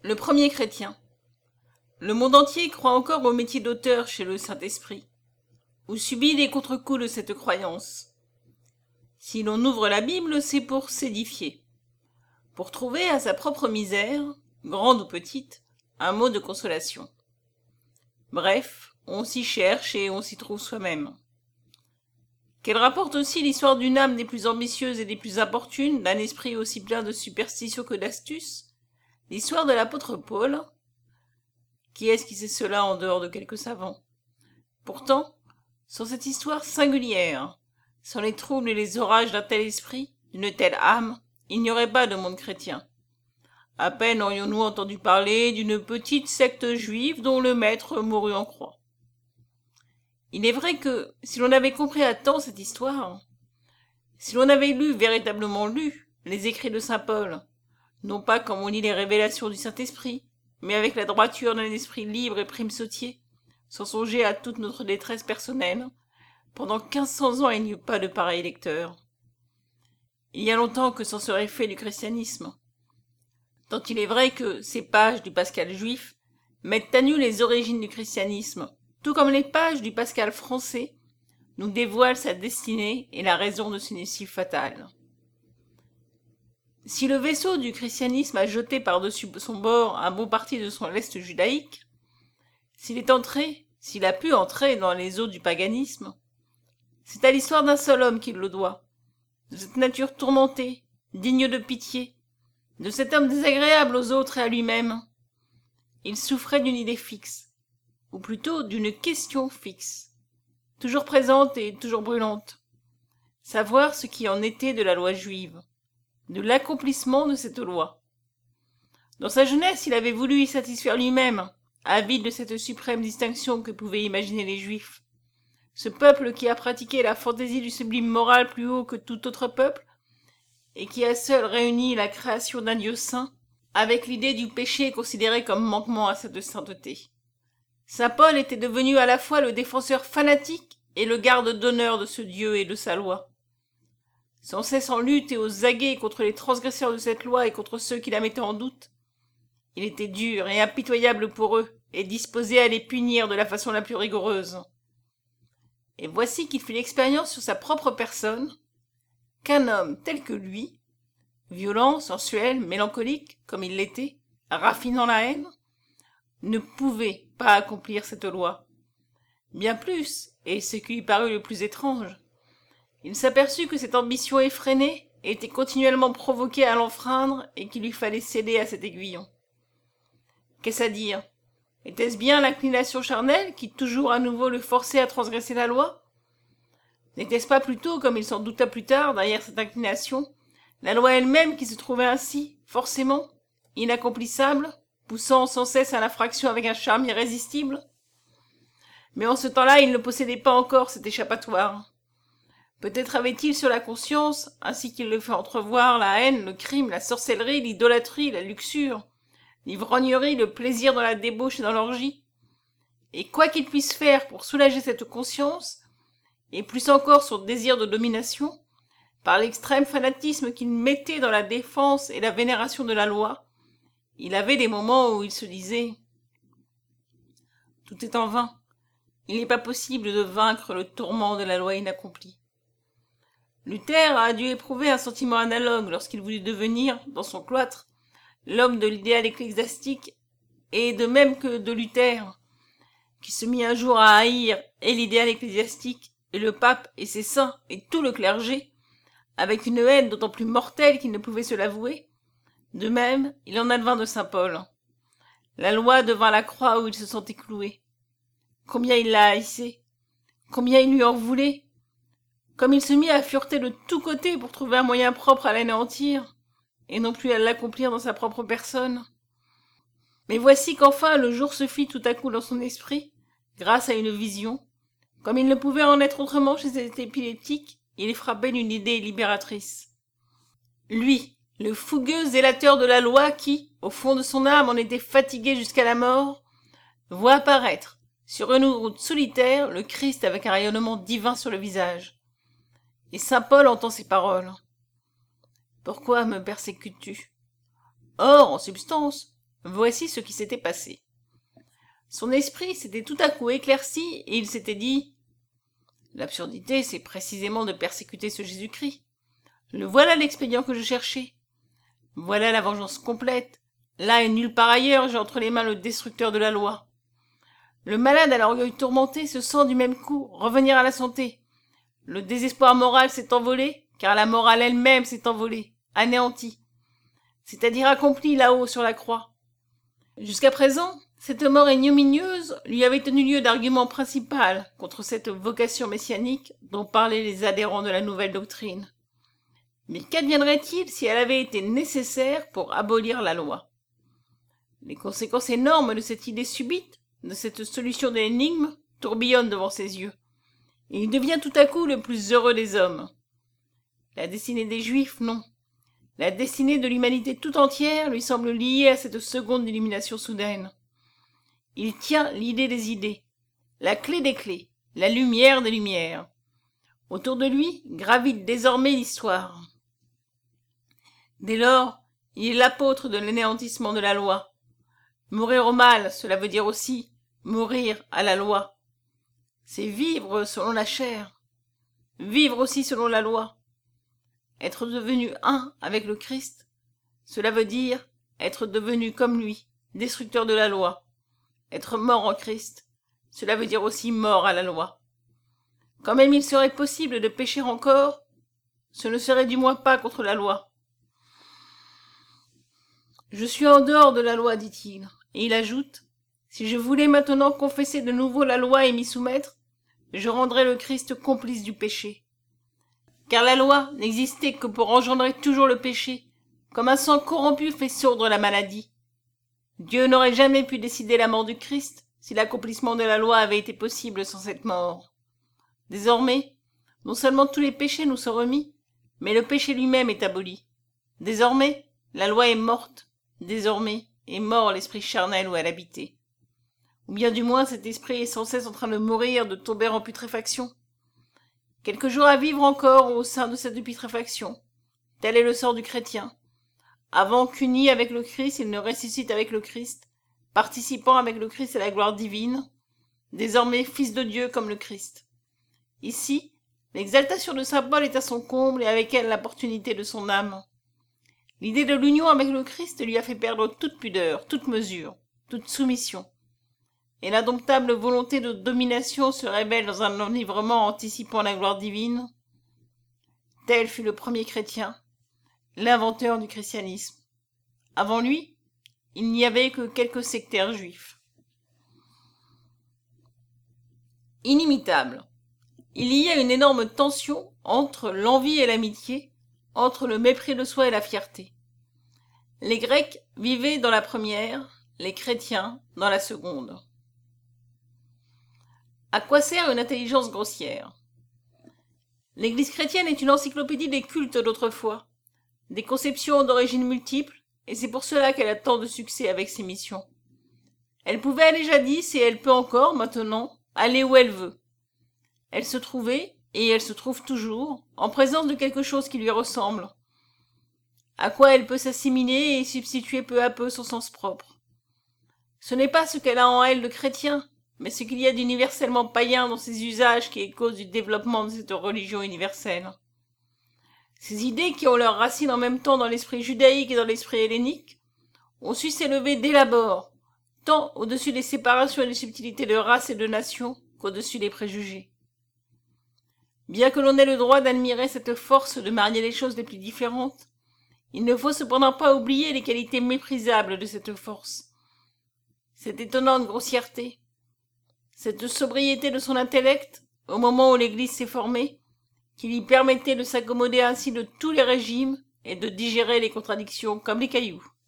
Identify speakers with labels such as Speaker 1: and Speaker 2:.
Speaker 1: Le premier chrétien. Le monde entier croit encore au métier d'auteur chez le Saint-Esprit, ou subit les contre-coups de cette croyance. Si l'on ouvre la Bible, c'est pour s'édifier, pour trouver à sa propre misère, grande ou petite, un mot de consolation. Bref, on s'y cherche et on s'y trouve soi-même. Qu'elle rapporte aussi l'histoire d'une âme des plus ambitieuses et des plus importunes, d'un esprit aussi plein de superstition que d'astuce, l'histoire de l'apôtre Paul. Qui est-ce qui sait cela en dehors de quelques savants? Pourtant, sans cette histoire singulière, sans les troubles et les orages d'un tel esprit, d'une telle âme, il n'y aurait pas de monde chrétien. À peine aurions-nous entendu parler d'une petite secte juive dont le maître mourut en croix. Il est vrai que, si l'on avait compris à temps cette histoire, si l'on avait véritablement lu, les écrits de saint Paul, non pas comme on lit les révélations du Saint-Esprit, mais avec la droiture d'un esprit libre et primesautier, sans songer à toute notre détresse personnelle, pendant 1500 ans il n'y eut pas de pareil lecteur. Il y a longtemps que s'en serait fait du christianisme. Tant il est vrai que ces pages du Pascal juif mettent à nu les origines du christianisme, tout comme les pages du Pascal français nous dévoilent sa destinée et la raison de son issue fatale. Si le vaisseau du christianisme a jeté par-dessus son bord un bon parti de son lest judaïque, s'il a pu entrer dans les eaux du paganisme, c'est à l'histoire d'un seul homme qu'il le doit, de cette nature tourmentée, digne de pitié, de cet homme désagréable aux autres et à lui-même. Il souffrait d'une idée fixe, ou plutôt d'une question fixe, toujours présente et toujours brûlante, savoir ce qui en était de la loi juive, de l'accomplissement de cette loi. Dans sa jeunesse, il avait voulu y satisfaire lui-même, avide de cette suprême distinction que pouvaient imaginer les Juifs. Ce peuple qui a pratiqué la fantaisie du sublime moral plus haut que tout autre peuple, et qui a seul réuni la création d'un Dieu saint, avec l'idée du péché considéré comme manquement à cette sainteté. Saint Paul était devenu à la fois le défenseur fanatique et le garde d'honneur de ce Dieu et de sa loi. Sans cesse en lutte et aux aguets contre les transgresseurs de cette loi et contre ceux qui la mettaient en doute, il était dur et impitoyable pour eux, et disposé à les punir de la façon la plus rigoureuse. Et voici qu'il fit l'expérience sur sa propre personne, qu'un homme tel que lui, violent, sensuel, mélancolique, comme il l'était, raffinant la haine, ne pouvait pas accomplir cette loi. Bien plus, et ce qui lui parut le plus étrange, il s'aperçut que cette ambition effrénée était continuellement provoquée à l'enfreindre et qu'il lui fallait céder à cet aiguillon. Qu'est-ce à dire? Était-ce bien l'inclination charnelle qui toujours à nouveau le forçait à transgresser la loi? N'était-ce pas plutôt, comme il s'en douta plus tard, derrière cette inclination, la loi elle-même qui se trouvait ainsi, forcément, inaccomplissable, poussant sans cesse à l'infraction avec un charme irrésistible? Mais en ce temps-là, il ne possédait pas encore cet échappatoire. Peut-être avait-il sur la conscience, ainsi qu'il le fait entrevoir, la haine, le crime, la sorcellerie, l'idolâtrie, la luxure, l'ivrognerie, le plaisir dans la débauche et dans l'orgie. Et quoi qu'il puisse faire pour soulager cette conscience, et plus encore son désir de domination, par l'extrême fanatisme qu'il mettait dans la défense et la vénération de la loi, il avait des moments où il se disait « Tout est en vain, il n'est pas possible de vaincre le tourment de la loi inaccomplie. » Luther a dû éprouver un sentiment analogue lorsqu'il voulut devenir, dans son cloître, l'homme de l'idéal ecclésiastique, et de même que de Luther, qui se mit un jour à haïr et l'idéal ecclésiastique, et le pape et ses saints, et tout le clergé, avec une haine d'autant plus mortelle qu'il ne pouvait se l'avouer, de même, il en advint de saint Paul. La loi devint la croix où il se sentait cloué. Combien il la haïssait, combien il lui en voulait, comme il se mit à fureter de tous côtés pour trouver un moyen propre à l'anéantir, et non plus à l'accomplir dans sa propre personne. Mais voici qu'enfin le jour se fit tout à coup dans son esprit, grâce à une vision. Comme il ne pouvait en être autrement chez cet épileptique, il est frappé d'une idée libératrice. Lui, le fougueux zélateur de la loi qui, au fond de son âme, en était fatigué jusqu'à la mort, voit apparaître, sur une route solitaire, le Christ avec un rayonnement divin sur le visage. Et saint Paul entend ces paroles. « Pourquoi me persécutes-tu ? Or, en substance, Voici ce qui s'était passé. Son esprit s'était tout à coup éclairci et il s'était dit « L'absurdité, c'est précisément de persécuter ce Jésus-Christ. Le voilà l'expédient que je cherchais. Voilà la vengeance complète. Là et nulle part ailleurs, j'ai entre les mains le destructeur de la loi. Le malade à l'orgueil tourmenté se sent du même coup revenir à la santé. Le désespoir moral s'est envolé, car la morale elle-même s'est envolée, anéantie, c'est-à-dire accomplie là-haut sur la croix. Jusqu'à présent, cette mort ignominieuse lui avait tenu lieu d'argument principal contre cette vocation messianique dont parlaient les adhérents de la nouvelle doctrine. Mais qu'adviendrait-il si elle avait été nécessaire pour abolir la loi? Les conséquences énormes de cette idée subite, de cette solution de l'énigme, tourbillonnent devant ses yeux, et il devient tout à coup le plus heureux des hommes. La destinée des Juifs, non. La destinée de l'humanité tout entière lui semble liée à cette seconde illumination soudaine. Il tient l'idée des idées, la clé des clés, la lumière des lumières. Autour de lui gravite désormais l'histoire. Dès lors, il est l'apôtre de l'anéantissement de la loi. Mourir au mal, cela veut dire aussi mourir à la loi. C'est vivre selon la chair, vivre aussi selon la loi. Être devenu un avec le Christ, cela veut dire être devenu comme lui, destructeur de la loi. Être mort en Christ, cela veut dire aussi mort à la loi. Quand même il serait possible de pécher encore, ce ne serait du moins pas contre la loi. Je suis en dehors de la loi, dit-il, et il ajoute, si je voulais maintenant confesser de nouveau la loi et m'y soumettre, je rendrais le Christ complice du péché. Car la loi n'existait que pour engendrer toujours le péché, comme un sang corrompu fait sourdre la maladie. Dieu n'aurait jamais pu décider la mort du Christ si l'accomplissement de la loi avait été possible sans cette mort. Désormais, non seulement tous les péchés nous sont remis, mais le péché lui-même est aboli. Désormais, la loi est morte. Désormais est mort l'esprit charnel où elle habitait. Ou bien du moins cet esprit est sans cesse en train de mourir, de tomber en putréfaction. Quelques jours à vivre encore au sein de cette putréfaction. Tel est le sort du chrétien. Avant qu'uni avec le Christ, il ne ressuscite avec le Christ, participant avec le Christ à la gloire divine, désormais fils de Dieu comme le Christ. Ici, l'exaltation de saint Paul est à son comble et avec elle l'opportunité de son âme. L'idée de l'union avec le Christ lui a fait perdre toute pudeur, toute mesure, toute soumission. Et l'indomptable volonté de domination se révèle dans un enivrement anticipant la gloire divine. Tel fut le premier chrétien, l'inventeur du christianisme. Avant lui, il n'y avait que quelques sectaires juifs. Inimitable. Il y a une énorme tension entre l'envie et l'amitié, entre le mépris de soi et la fierté. Les Grecs vivaient dans la première, les chrétiens dans la seconde. À quoi sert une intelligence grossière? L'Église chrétienne est une encyclopédie des cultes d'autrefois, des conceptions d'origine multiples, et c'est pour cela qu'elle a tant de succès avec ses missions. Elle pouvait aller jadis, et elle peut encore, maintenant, aller où elle veut. Elle se trouvait, et elle se trouve toujours, en présence de quelque chose qui lui ressemble, à quoi elle peut s'assimiler et substituer peu à peu son sens propre. Ce n'est pas ce qu'elle a en elle de chrétien, mais ce qu'il y a d'universellement païen dans ses usages qui est cause du développement de cette religion universelle. Ces idées qui ont leurs racines en même temps dans l'esprit judaïque et dans l'esprit hellénique ont su s'élever dès l'abord, tant au-dessus des séparations et des subtilités de race et de nation qu'au-dessus des préjugés. Bien que l'on ait le droit d'admirer cette force de marier les choses les plus différentes, il ne faut cependant pas oublier les qualités méprisables de cette force. Cette étonnante grossièreté, cette sobriété de son intellect, au moment où l'Église s'est formée, qui lui permettait de s'accommoder ainsi de tous les régimes et de digérer les contradictions comme les cailloux.